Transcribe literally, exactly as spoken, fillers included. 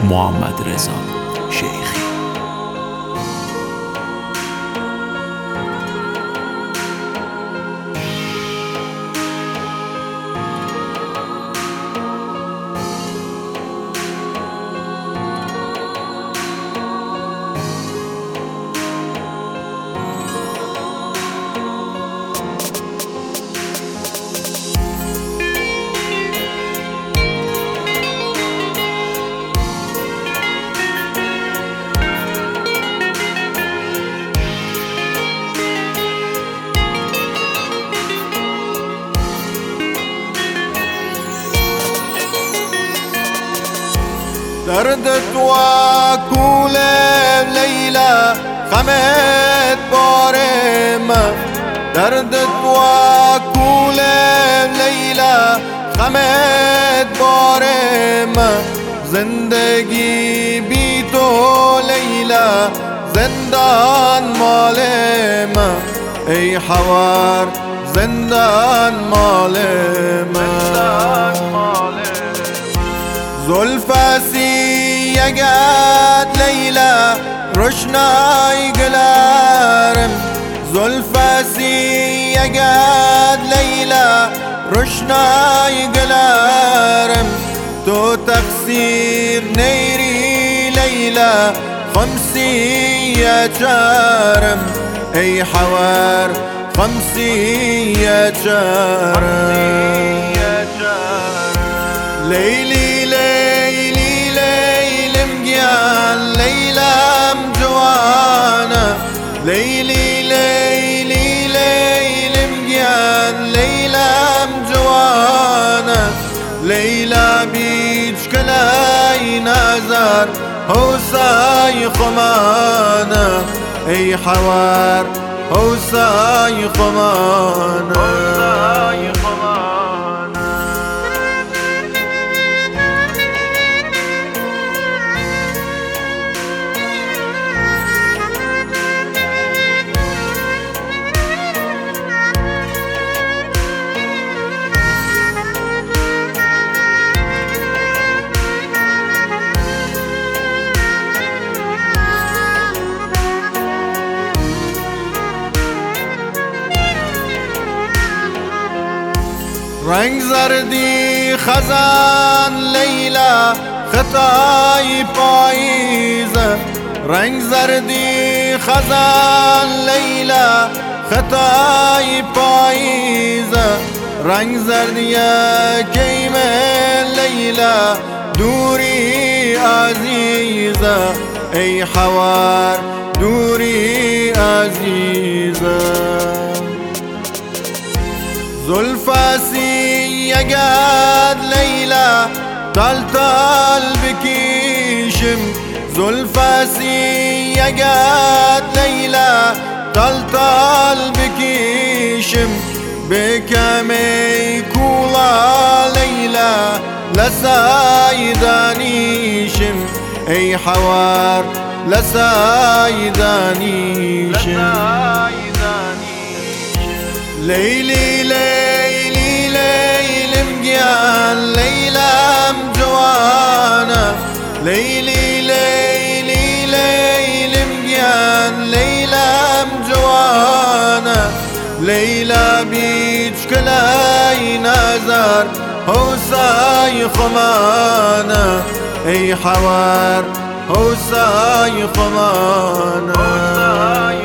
محمد رضا شیخی. دردت وكول ليلى خمت بارم، دردت وكول ليلى خمت بارم. زندگی بی تو لیلا زندان مالم، ای حوار زندان مالم. زلفاسی یگد لیلا روشنای گلارم، زلفاسی یگد لیلا روشنای گلارم. تو تقصیر نیری لیلا خمسی چارم، ای حوار خمسی چارم. لیلی لیلی لیلم گیان لیلم جوانا، لیلی لیلی لیلم گیان لیلم جوانا. لیلا بیچ کلای نظر حوصای خمانا، ای حوار حوصای خمانا. رنگ زردی خزان لیلا خطای پاییز، رنگ زردی خزان لیلا خطای پاییز. رنگ زردی کیم لیلا دوری عزیز، ای حوار دوری عزیز. زلفاسی یگد لیلا تال تال بکیشم، زلفاسی یگد لیلا تال تال بکیشم. بکمی کولا لیلا لسای دانیشم، ای حوار لسای دانیشم. لیلی لیلی لیلم گیان لیلم جوانا، لیلی لیلی لیلم گیان لیلم جوانا. لیلا بیچ کلای نظر حوصای خمانا، ای حوار حوصای خمانا.